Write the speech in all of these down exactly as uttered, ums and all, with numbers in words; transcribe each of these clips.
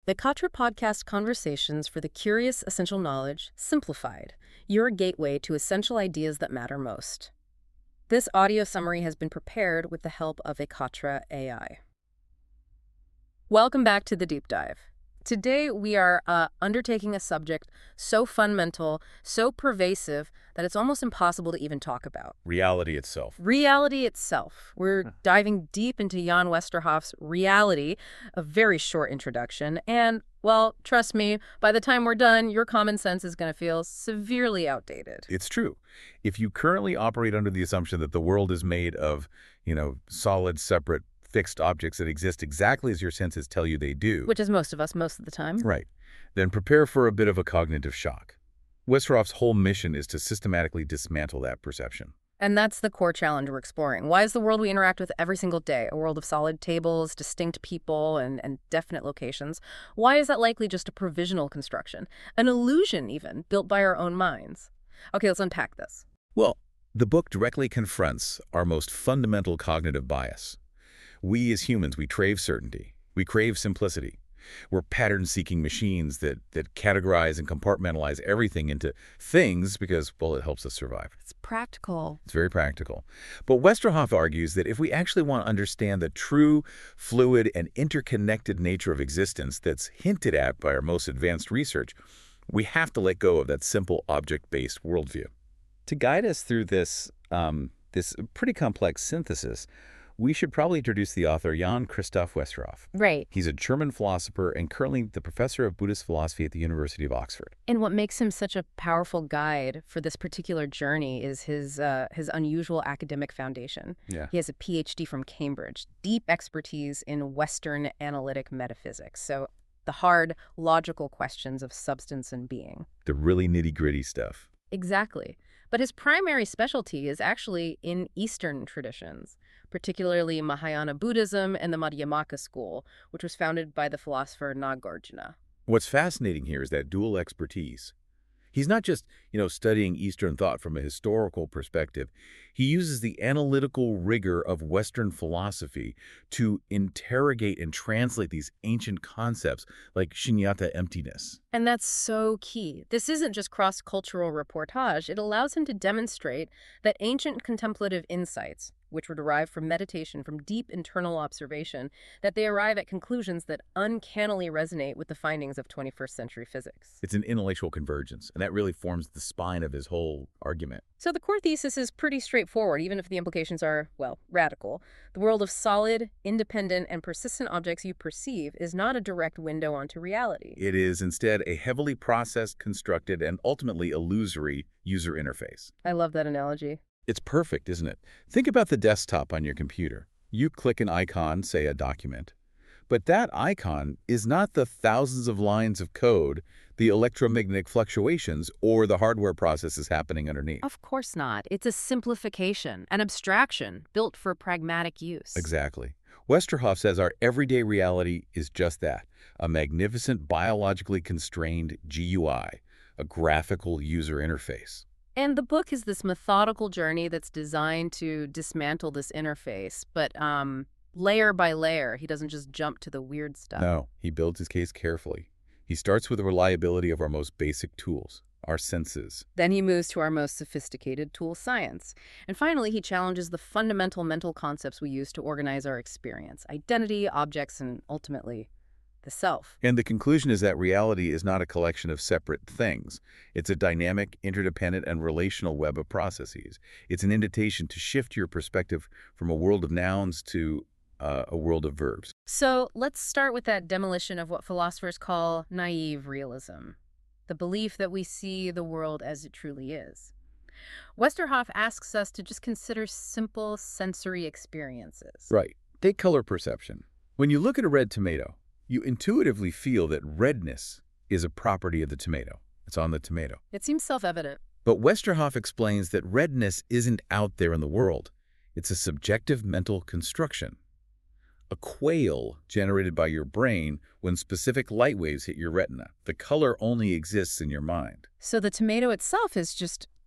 The Katra Podcast Conversations for the Curious Essential Knowledge, Simplified, your gateway to essential ideas that matter most. This audio summary has been prepared with the help of a Katra A I. Welcome back to the Deep Dive. Today, we are uh, undertaking a subject so fundamental, so pervasive, that it's almost impossible to even talk about. Reality itself. Reality itself. We're diving deep into Jan Westerhoff's Reality, a very short introduction. And, well, trust me, by the time we're done, your common sense is going to feel severely outdated. It's true. If you currently operate under the assumption that the world is made of, you know, solid, separate, fixed objects that exist exactly as your senses tell you they do. Which is most of us most of the time. Right. Then prepare for a bit of a cognitive shock. Westerhoff's whole mission is to systematically dismantle that perception. And that's the core challenge we're exploring. Why is the world we interact with every single day a world of solid tables, distinct people, and, and definite locations? Why is that likely just a provisional construction? An illusion, even, built by our own minds? Okay, let's unpack this. Well, the book directly confronts our most fundamental cognitive bias. We as humans, we crave certainty. We crave simplicity. We're pattern-seeking machines that, that categorize and compartmentalize everything into things because, well, it helps us survive. It's practical. It's very practical. But Westerhoff argues that if we actually want to understand the true, fluid, and interconnected nature of existence that's hinted at by our most advanced research, we have to let go of that simple object-based worldview. To guide us through this, um, this pretty complex synthesis, we should probably introduce the author Jan Christoph Westerhoff. Right. He's a German philosopher and currently the professor of Buddhist philosophy at the University of Oxford. And what makes him such a powerful guide for this particular journey is his uh, his unusual academic foundation. Yeah. He has a P H D from Cambridge, deep expertise in Western analytic metaphysics. So the hard, logical questions of substance and being. The really nitty-gritty stuff. Exactly. But his primary specialty is actually in Eastern traditions, particularly Mahayana Buddhism and the Madhyamaka school, which was founded by the philosopher Nagarjuna. What's fascinating here is that dual expertise. He's not just, you know, studying Eastern thought from a historical perspective. He uses the analytical rigor of Western philosophy to interrogate and translate these ancient concepts like shunyata, emptiness. And that's so key. This isn't just cross-cultural reportage. It allows him to demonstrate that ancient contemplative insights, which were derived from meditation, from deep internal observation, that they arrive at conclusions that uncannily resonate with the findings of twenty-first century physics. It's an intellectual convergence, and that really forms the spine of his whole argument. So the core thesis is pretty straightforward, even if the implications are, well, radical. The world of solid, independent, and persistent objects you perceive is not a direct window onto reality. It is instead a heavily processed, constructed, and ultimately illusory user interface. I love that analogy. It's perfect, isn't it? Think about the desktop on your computer. You click an icon, say a document. But that icon is not the thousands of lines of code, the electromagnetic fluctuations, or the hardware processes happening underneath. Of course not. It's a simplification, an abstraction, built for pragmatic use. Exactly. Westerhoff says our everyday reality is just that, a magnificent biologically constrained G U I, a graphical user interface. And the book is this methodical journey that's designed to dismantle this interface, but um, layer by layer. He doesn't just jump to the weird stuff. No, he builds his case carefully. He starts with the reliability of our most basic tools, our senses. Then he moves to our most sophisticated tool, science. And finally, he challenges the fundamental mental concepts we use to organize our experience, identity, objects, and ultimately, the self. And the conclusion is that reality is not a collection of separate things. It's a dynamic, interdependent, and relational web of processes. It's an invitation to shift your perspective from a world of nouns to uh, a world of verbs. So let's start with that demolition of what philosophers call naive realism, the belief that we see the world as it truly is. Westerhoff asks us to just consider simple sensory experiences. Right. Take color perception. When you look at a red tomato, you intuitively feel that redness is a property of the tomato. It's on the tomato. It seems self-evident. But Westerhoff explains that redness isn't out there in the world. It's a subjective mental construction. A quale generated by your brain when specific light waves hit your retina. The color only exists in your mind. So the tomato itself is just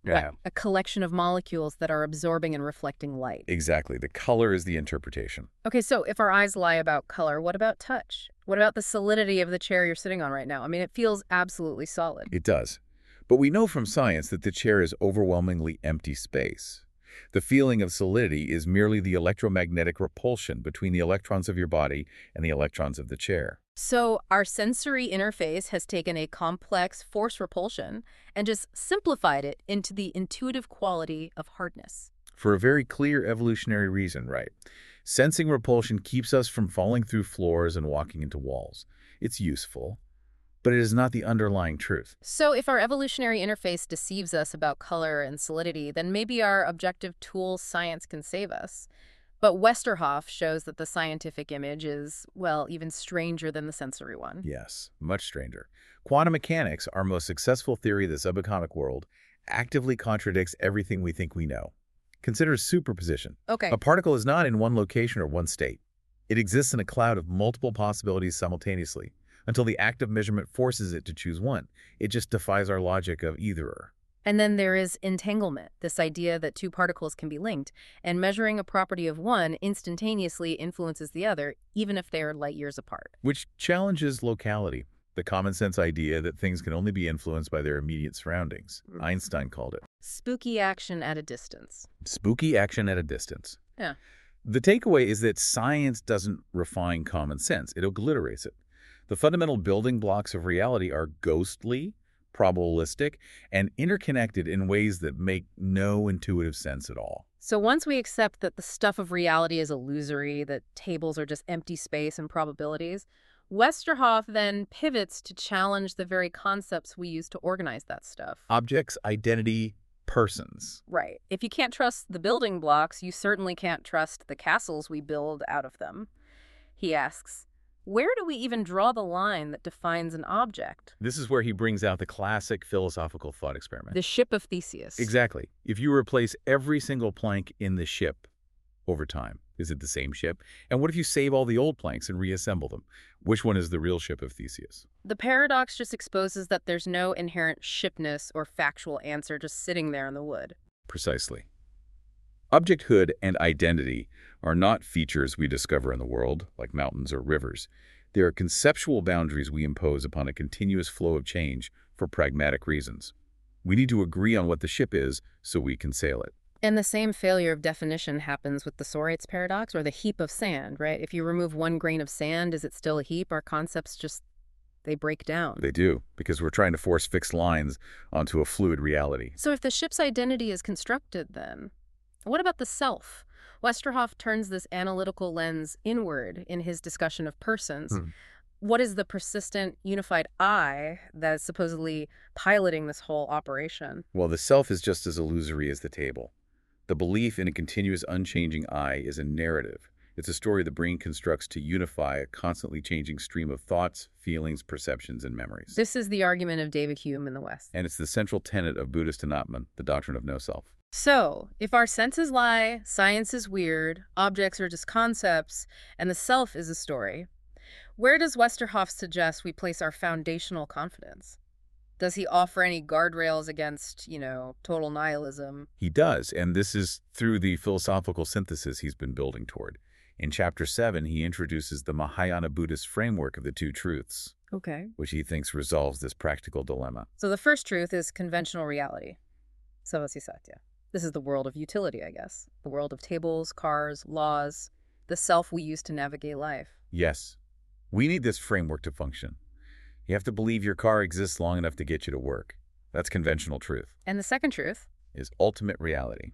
Yeah. A collection of molecules that are absorbing and reflecting light. Exactly. The color is the interpretation. Okay, so if our eyes lie about color, what about touch? What about the solidity of the chair you're sitting on right now? I mean, it feels absolutely solid. It does. But we know from science that the chair is overwhelmingly empty space. The feeling of solidity is merely the electromagnetic repulsion between the electrons of your body and the electrons of the chair. So our sensory interface has taken a complex force repulsion and just simplified it into the intuitive quality of hardness. For a very clear evolutionary reason, right? Sensing repulsion keeps us from falling through floors and walking into walls. It's useful, but it is not the underlying truth. So if our evolutionary interface deceives us about color and solidity, then maybe our objective tool science can save us. But Westerhoff shows that the scientific image is, well, even stranger than the sensory one. Yes, much stranger. Quantum mechanics, our most successful theory of the subatomic world, actively contradicts everything we think we know. Consider superposition. Okay. A particle is not in one location or one state. It exists in a cloud of multiple possibilities simultaneously, until the act of measurement forces it to choose one. It just defies our logic of either-or. And then there is entanglement, this idea that two particles can be linked, and measuring a property of one instantaneously influences the other, even if they are light years apart. Which challenges locality, the common sense idea that things can only be influenced by their immediate surroundings. Mm. Einstein called it Spooky action at a distance. spooky action at a distance. Yeah. The takeaway is that science doesn't refine common sense. It obliterates it. The fundamental building blocks of reality are ghostly, probabilistic, and interconnected in ways that make no intuitive sense at all. So once we accept that the stuff of reality is illusory, that tables are just empty space and probabilities, Westerhoff then pivots to challenge the very concepts we use to organize that stuff. Objects, identity, persons. Right. If you can't trust the building blocks, you certainly can't trust the castles we build out of them. He asks, where do we even draw the line that defines an object? This is where he brings out the classic philosophical thought experiment. The ship of Theseus. Exactly. If you replace every single plank in the ship over time, is it the same ship? And what if you save all the old planks and reassemble them? Which one is the real ship of Theseus? The paradox just exposes that there's no inherent shipness or factual answer just sitting there in the wood. Precisely. Objecthood and identity are not features we discover in the world, like mountains or rivers. They are conceptual boundaries we impose upon a continuous flow of change for pragmatic reasons. We need to agree on what the ship is so we can sail it. And the same failure of definition happens with the Sorates paradox, or the heap of sand, right? If you remove one grain of sand, is it still a heap? Our concepts just, they break down. They do, because we're trying to force fixed lines onto a fluid reality. So if the ship's identity is constructed, then what about the self? Westerhoff turns this analytical lens inward in his discussion of persons. Hmm. What is the persistent, unified I that is supposedly piloting this whole operation? Well, the self is just as illusory as the table. The belief in a continuous, unchanging I is a narrative. It's a story the brain constructs to unify a constantly changing stream of thoughts, feelings, perceptions, and memories. This is the argument of David Hume in the West. And it's the central tenet of Buddhist Anatman, the doctrine of no self. So, if our senses lie, science is weird, objects are just concepts, and the self is a story, where does Westerhoff suggest we place our foundational confidence? Does he offer any guardrails against, you know, total nihilism? He does, and this is through the philosophical synthesis he's been building toward. In Chapter seven, he introduces the Mahayana Buddhist framework of the two truths, Okay. which he thinks resolves this practical dilemma. So the first truth is conventional reality. Savasi Satya. This is the world of utility, I guess. The world of tables, cars, laws, the self we use to navigate life. Yes, we need this framework to function. You have to believe your car exists long enough to get you to work. That's conventional truth. And the second truth? Is ultimate reality.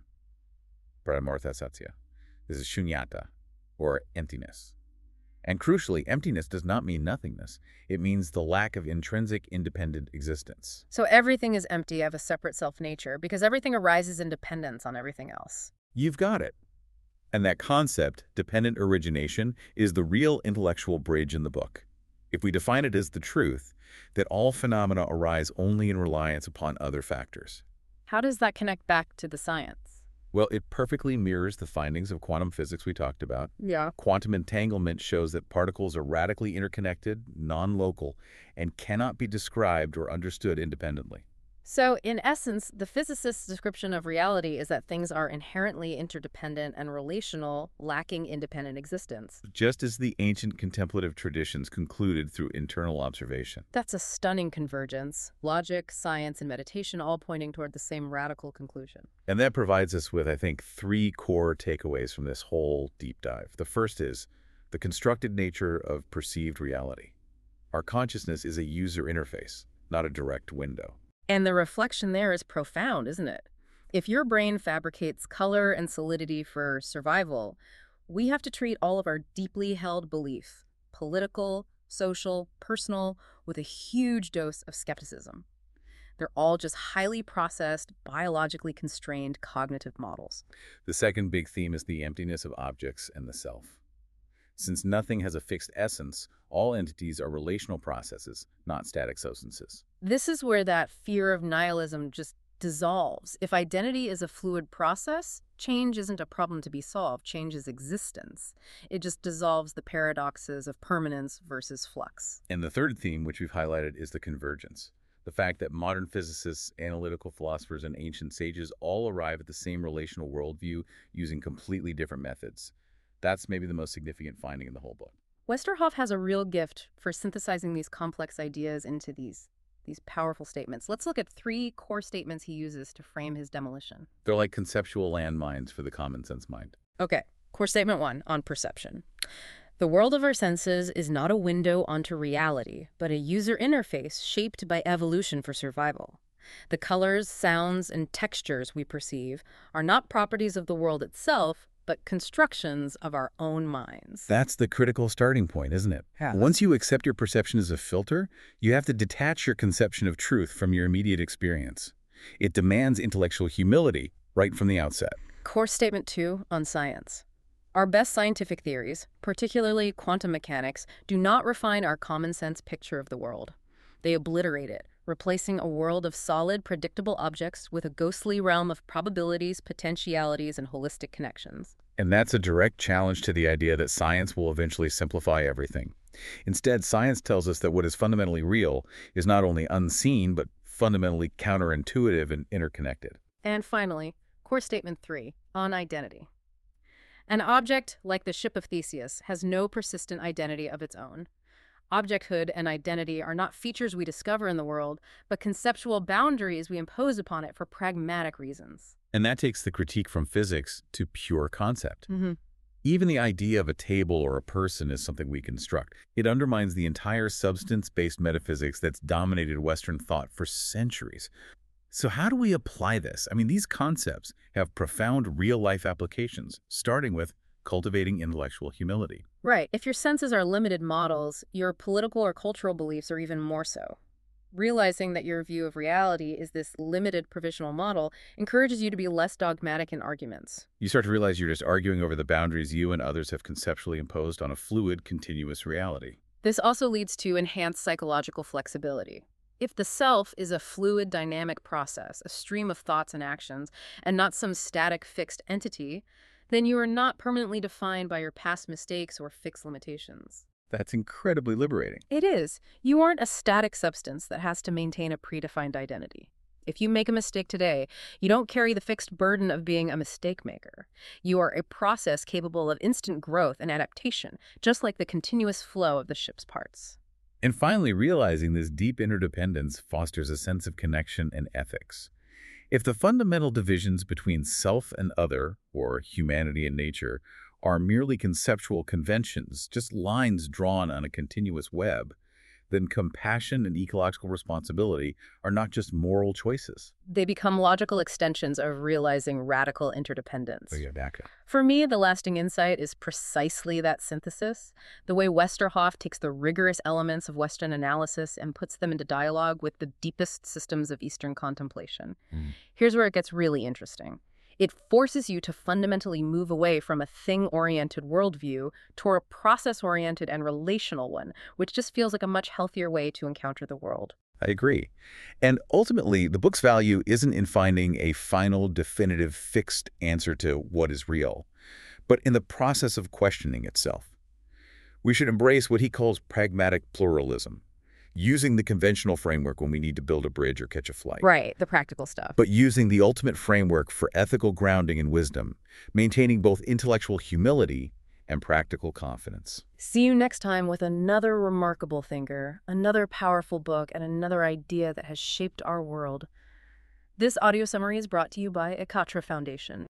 Paramartha Satya. This is shunyata, or emptiness. And crucially, emptiness does not mean nothingness. It means the lack of intrinsic independent existence. So everything is empty of a separate self-nature because everything arises in dependence on everything else. You've got it. And that concept, dependent origination, is the real intellectual bridge in the book. If we define it as the truth, that all phenomena arise only in reliance upon other factors. How does that connect back to the science? Well, it perfectly mirrors the findings of quantum physics we talked about. Yeah. Quantum entanglement shows that particles are radically interconnected, non-local, and cannot be described or understood independently. So, in essence, the physicist's description of reality is that things are inherently interdependent and relational, lacking independent existence. Just as the ancient contemplative traditions concluded through internal observation. That's a stunning convergence. Logic, science, and meditation all pointing toward the same radical conclusion. And that provides us with, I think, three core takeaways from this whole deep dive. The first is the constructed nature of perceived reality. Our consciousness is a user interface, not a direct window. And the reflection there is profound, isn't it? If your brain fabricates color and solidity for survival, we have to treat all of our deeply held beliefs, political, social, personal, with a huge dose of skepticism. They're all just highly processed, biologically constrained cognitive models. The second big theme is the emptiness of objects and the self. Since nothing has a fixed essence, all entities are relational processes, not static substances. This is where that fear of nihilism just dissolves. If identity is a fluid process, change isn't a problem to be solved. Change is existence. It just dissolves the paradoxes of permanence versus flux. And the third theme, which we've highlighted, is the convergence. The fact that modern physicists, analytical philosophers, and ancient sages all arrive at the same relational worldview using completely different methods. That's maybe the most significant finding in the whole book. Westerhoff has a real gift for synthesizing these complex ideas into these, these powerful statements. Let's look at three core statements he uses to frame his demolition. They're like conceptual landmines for the common sense mind. Okay, core statement one on perception. The world of our senses is not a window onto reality, but a user interface shaped by evolution for survival. The colors, sounds, and textures we perceive are not properties of the world itself, but constructions of our own minds. That's the critical starting point, isn't it? Yeah. Once you accept your perception as a filter, you have to detach your conception of truth from your immediate experience. It demands intellectual humility right from the outset. Core statement two on science. Our best scientific theories, particularly quantum mechanics, do not refine our common sense picture of the world. They obliterate it, replacing a world of solid, predictable objects with a ghostly realm of probabilities, potentialities, and holistic connections. And that's a direct challenge to the idea that science will eventually simplify everything. Instead, science tells us that what is fundamentally real is not only unseen, but fundamentally counterintuitive and interconnected. And finally, core statement three on identity. An object, like the ship of Theseus, has no persistent identity of its own. Objecthood and identity are not features we discover in the world, but conceptual boundaries we impose upon it for pragmatic reasons. And that takes the critique from physics to pure concept. Mm-hmm. Even the idea of a table or a person is something we construct. It undermines the entire substance-based metaphysics that's dominated Western thought for centuries. So how do we apply this? I mean, these concepts have profound real-life applications, starting with cultivating intellectual humility. Right. If your senses are limited models, your political or cultural beliefs are even more so. Realizing that your view of reality is this limited provisional model encourages you to be less dogmatic in arguments. You start to realize you're just arguing over the boundaries you and others have conceptually imposed on a fluid, continuous reality. This also leads to enhanced psychological flexibility. If the self is a fluid, dynamic process, a stream of thoughts and actions, and not some static, fixed entity, then you are not permanently defined by your past mistakes or fixed limitations. That's incredibly liberating. It is. You aren't a static substance that has to maintain a predefined identity. If you make a mistake today, you don't carry the fixed burden of being a mistake maker. You are a process capable of instant growth and adaptation, just like the continuous flow of the ship's parts. And finally, realizing this deep interdependence fosters a sense of connection and ethics. If the fundamental divisions between self and other, or humanity and nature, are merely conceptual conventions, just lines drawn on a continuous web, then compassion and ecological responsibility are not just moral choices. They become logical extensions of realizing radical interdependence. Oh, yeah, back up. For me, the lasting insight is precisely that synthesis, the way Westerhoff takes the rigorous elements of Western analysis and puts them into dialogue with the deepest systems of Eastern contemplation. Mm. Here's where it gets really interesting. It forces you to fundamentally move away from a thing-oriented worldview toward a process-oriented and relational one, which just feels like a much healthier way to encounter the world. I agree. And ultimately, the book's value isn't in finding a final, definitive, fixed answer to what is real, but in the process of questioning itself. We should embrace what he calls pragmatic pluralism, using the conventional framework when we need to build a bridge or catch a flight. Right, the practical stuff. But using the ultimate framework for ethical grounding and wisdom, maintaining both intellectual humility and practical confidence. See you next time with another remarkable thinker, another powerful book, and another idea that has shaped our world. This audio summary is brought to you by Ekatra Foundation.